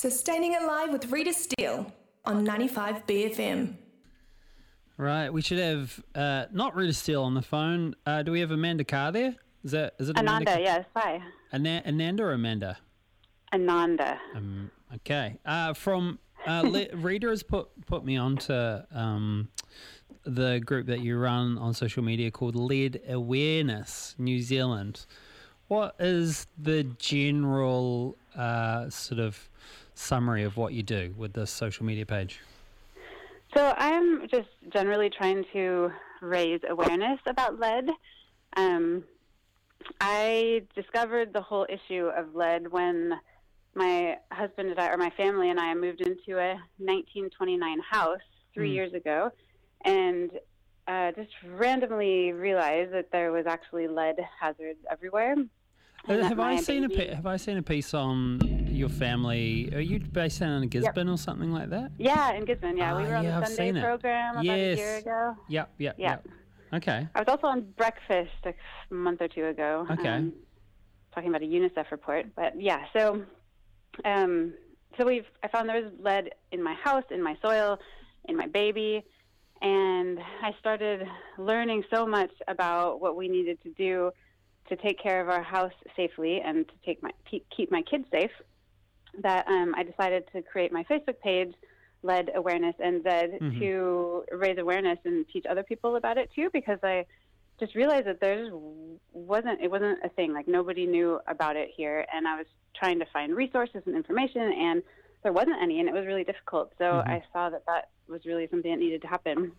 Sustaining It Live with Rita Steele on 95 BFM. Right, we should have not Rita Steele on the phone. Do we have Amanda Carr there? Is it Ananda? Yes, hi. Ananda or Amanda? Ananda. Okay. Rita has put me on to the group that you run on social media called Lead Awareness New Zealand. What is the general sort of summary of what you do with this social media page? So I'm just generally trying to raise awareness about lead. I discovered the whole issue of lead when my husband and I, or my family and I, moved into a 1929 house 3 years ago, and just randomly realized that there was actually lead hazards everywhere. Have I seen a piece on your family? Are you based down in Gisborne or something like that? Yeah, in Gisborne. Yeah, we were on the Sunday program about a year ago. Yep. Okay. I was also on Breakfast a month or two ago. Okay. Talking about a UNICEF report, but yeah. So, I found there was lead in my house, in my soil, in my baby, and I started learning so much about what we needed to do to take care of our house safely and to keep my kids safe, that I decided to create my Facebook page, Lead Awareness NZ, to raise awareness and teach other people about it too, because I just realized that it wasn't a thing. Like, nobody knew about it here, and I was trying to find resources and information, and there wasn't any, and it was really difficult. So I saw that was really something that needed to happen.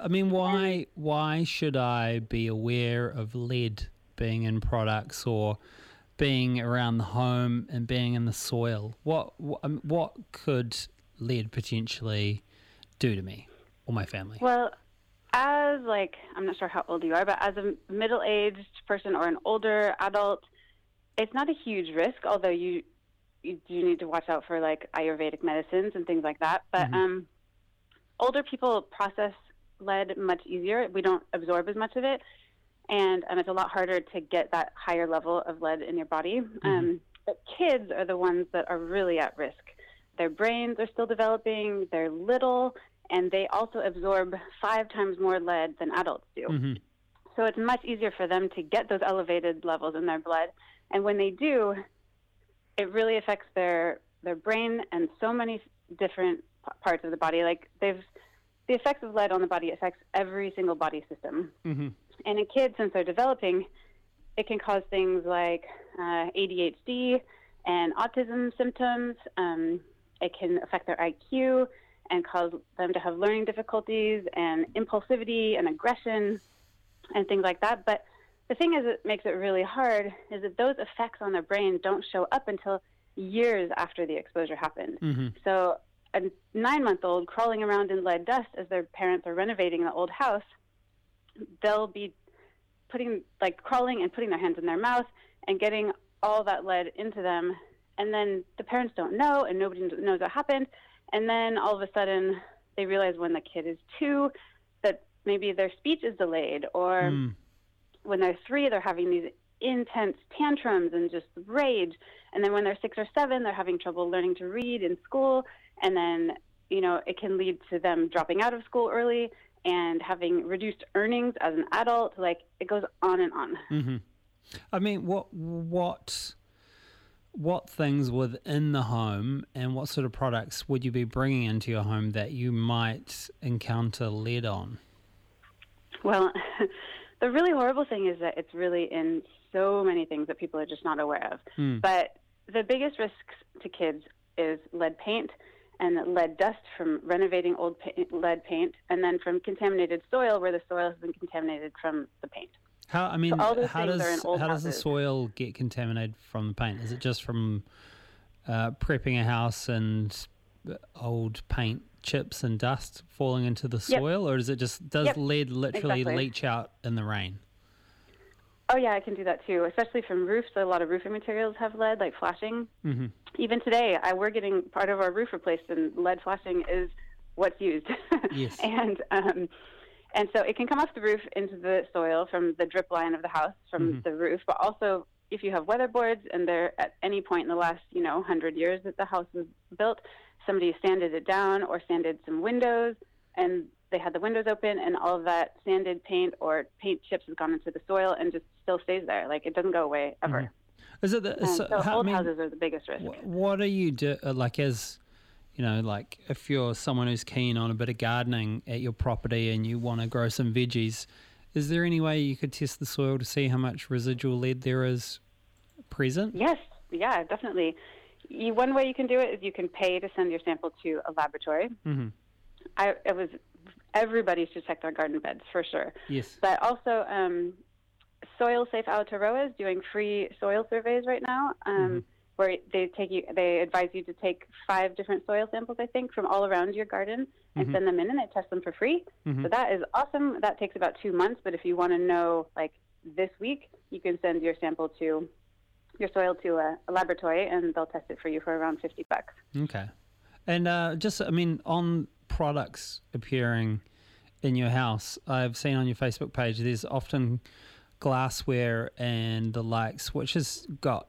Why should I be aware of lead being in products or being around the home and being in the soil? What could lead potentially do to me or my family? Well, I'm not sure how old you are, but as a middle-aged person or an older adult, it's not a huge risk, although you do need to watch out for Ayurvedic medicines and things like that. But older people process lead much easier. We don't absorb as much of it. And it's a lot harder to get that higher level of lead in your body. But kids are the ones that are really at risk. Their brains are still developing, they're little, and they also absorb 5 times more lead than adults do. So it's much easier for them to get those elevated levels in their blood. And when they do, it really affects their brain and so many different parts of the body. The effects of lead on the body affects every single body system. And in kids, since they're developing, it can cause things like ADHD and autism symptoms. It can affect their IQ and cause them to have learning difficulties and impulsivity and aggression and things like that. But the thing is, it makes it really hard is that those effects on their brain don't show up until years after the exposure happened. So a 9-month-old crawling around in lead dust as their parents are renovating the old house, they'll be crawling and putting their hands in their mouth and getting all that lead into them. And then the parents don't know, and nobody knows what happened. And then all of a sudden they realize when the kid is 2 that maybe their speech is delayed, or when they're 3, they're having these intense tantrums and just rage. And then when they're 6 or 7, they're having trouble learning to read in school. And then, it can lead to them dropping out of school early and having reduced earnings as an adult. It goes on and on. I mean, what things within the home and what sort of products would you be bringing into your home that you might encounter lead on? Well, the really horrible thing is that it's really in so many things that people are just not aware of. But the biggest risks to kids is lead paint and lead dust from renovating old lead paint, and then from contaminated soil where the soil has been contaminated from the paint. How does the soil get contaminated from the paint? Is it just from prepping a house and old paint chips and dust falling into the soil, or does lead literally leach out in the rain? Oh yeah, I can do that too, especially from roofs. A lot of roofing materials have lead, like flashing. Even today, we're getting part of our roof replaced, and lead flashing is what's used. Yes. And so it can come off the roof into the soil from the drip line of the house from the roof, but also if you have weatherboards and they're at any point in the last 100 years that the house was built, somebody sanded it down or sanded some windows, and they had the windows open, and all of that sanded paint or paint chips has gone into the soil and just still stays there. Like, it doesn't go away ever. Is it old houses are the biggest risk. What do you do, like, as like if you're someone who's keen on a bit of gardening at your property and you want to grow some veggies, is there any way you could test the soil to see how much residual lead there is present? Yes, yeah, definitely. One way you can do it is you can pay to send your sample to a laboratory. Mm-hmm. Everybody should check their garden beds for sure. Yes. But also, Soil Safe Aotearoa is doing free soil surveys right now, where they advise you to take 5 different soil samples, I think, from all around your garden and send them in, and they test them for free. So that is awesome. That takes about 2 months, but if you want to know, like, this week, you can send your soil to a laboratory, and they'll test it for you for around $50. Okay. And on products appearing in your house, I've seen on your Facebook page there's often glassware and the likes which has got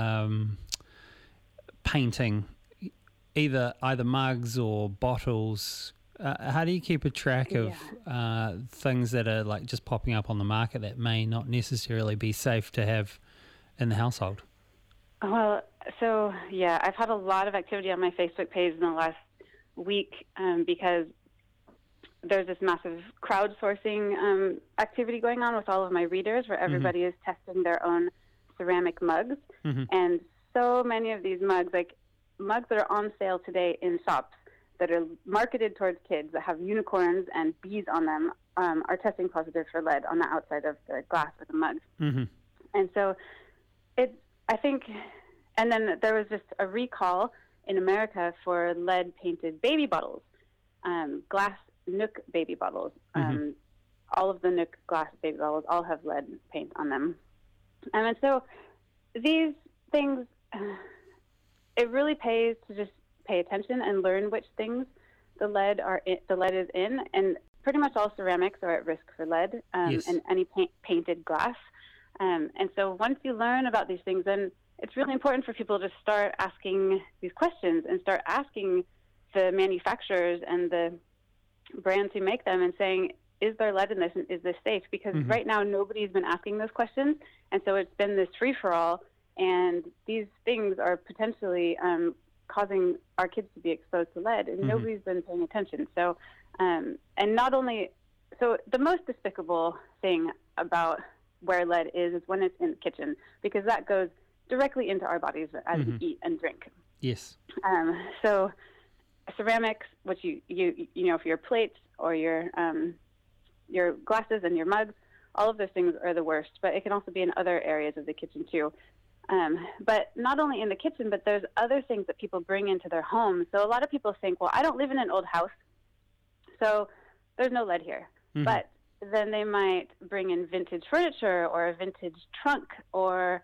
painting, either mugs or bottles. How do you keep a track of things that are like just popping up on the market that may not necessarily be safe to have in the household? Well, so yeah, I've had a lot of activity on my Facebook page in the last week because there's this massive crowdsourcing activity going on with all of my readers where everybody is testing their own ceramic mugs. And so many of these mugs that are on sale today in shops that are marketed towards kids that have unicorns and bees on them are testing positive for lead on the outside of the glass of the mug. And so and then there was just a recall in America for lead-painted baby bottles, glass Nook baby bottles. All of the Nook glass baby bottles all have lead paint on them. And so these things, it really pays to just pay attention and learn which things the lead is in. And pretty much all ceramics are at risk for lead and any painted glass. And so once you learn about these things, then it's really important for people to start asking these questions and start asking the manufacturers and the brands who make them and saying, is there lead in this and is this safe? Because right now nobody's been asking those questions. And so it's been this free-for-all, and these things are potentially causing our kids to be exposed to lead, and nobody's been paying attention. So, and not only, so the most despicable thing about where lead is when it's in the kitchen, because that goes directly into our bodies as we eat and drink. Yes. So ceramics, which you for your plates or your glasses and your mugs, all of those things are the worst, but it can also be in other areas of the kitchen too. But not only in the kitchen, but there's other things that people bring into their homes. So a lot of people think, well, I don't live in an old house, so there's no lead here. But then they might bring in vintage furniture or a vintage trunk or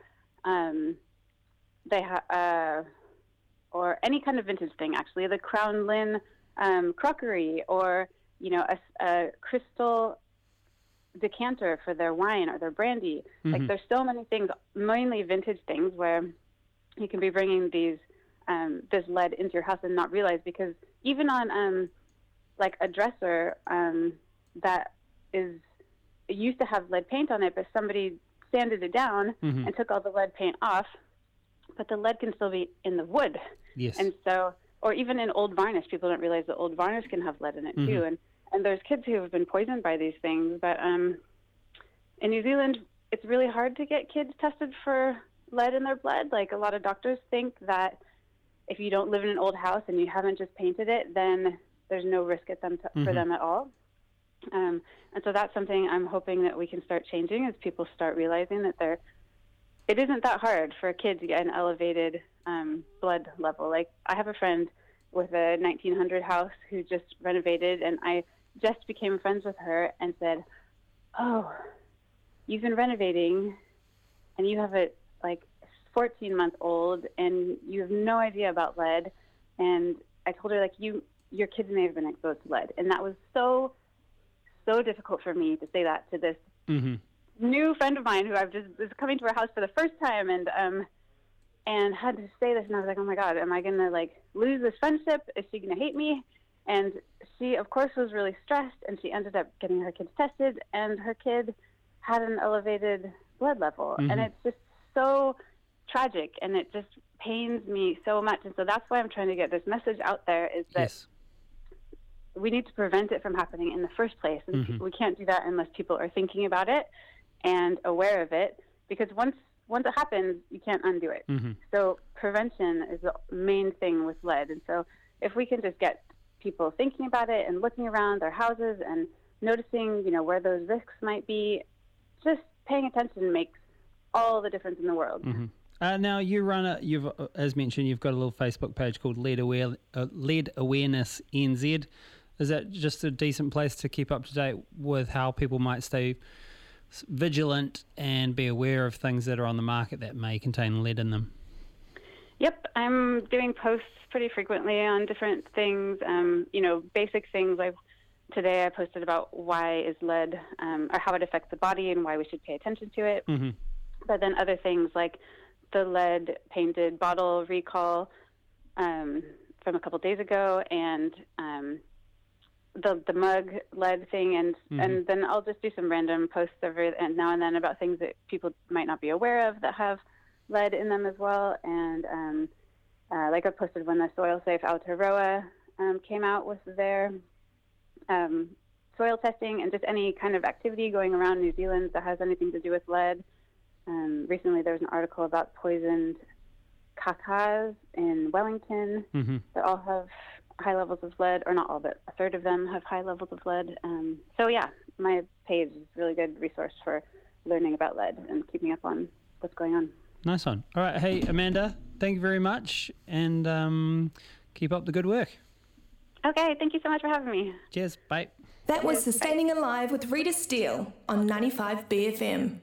or any kind of vintage thing, actually, the Crown Lynn crockery or, a crystal decanter for their wine or their brandy. Like, there's so many things, mainly vintage things, where you can be bringing this lead into your house and not realize, because even on like a dresser that it used to have lead paint on it, but somebody sanded it down and took all the lead paint off, but the lead can still be in the wood. Yes. And so, or even in old varnish, people don't realize that old varnish can have lead in it too. And there's kids who have been poisoned by these things. But in New Zealand, it's really hard to get kids tested for lead in their blood. Like, a lot of doctors think that if you don't live in an old house and you haven't just painted it, then there's no risk for them at all. And so that's something I'm hoping that we can start changing as people start realizing that it isn't that hard for a kid to get an elevated blood level. Like, I have a friend with a 1900 house who just renovated, and I just became friends with her and said, oh, you've been renovating and you have a 14-month-old and you have no idea about lead. And I told her, like, your kids may have been exposed to lead. And that was so difficult for me to say that to this new friend of mine who I've just is coming to our house for the first time, and had to say this, and I was like, oh my God, am I gonna like lose this friendship? Is she gonna hate me? And she, of course, was really stressed, and she ended up getting her kids tested, and her kid had an elevated blood level, and it's just so tragic, and it just pains me so much. And so that's why I'm trying to get this message out there, is that we need to prevent it from happening in the first place. And we can't do that unless people are thinking about it and aware of it, because once it happens, you can't undo it. So prevention is the main thing with lead. And so if we can just get people thinking about it and looking around their houses and noticing, where those risks might be, just paying attention makes all the difference in the world. Now you run as mentioned, you've got a little Facebook page called Lead Awareness NZ. Is that just a decent place to keep up to date with how people might stay vigilant and be aware of things that are on the market that may contain lead in them? Yep, I'm doing posts pretty frequently on different things, basic things. Like today I posted about why is lead, or how it affects the body and why we should pay attention to it. But then other things like the lead painted bottle recall from a couple days ago, and the mug lead thing, and then I'll just do some random posts every now and then about things that people might not be aware of that have lead in them as well. And like I posted when the Soil Safe Aotearoa came out with their soil testing, and just any kind of activity going around New Zealand that has anything to do with lead. Recently there was an article about poisoned kakas in Wellington that all have high levels of lead, or not all, but a third of them have high levels of lead. So yeah, my page is a really good resource for learning about lead and keeping up on what's going on. Nice one. All right. Hey, Amanda, thank you very much, and keep up the good work. Okay, thank you so much for having me. Cheers. Bye. That was Sustaining Alive with Rita Steele on 95 BFM.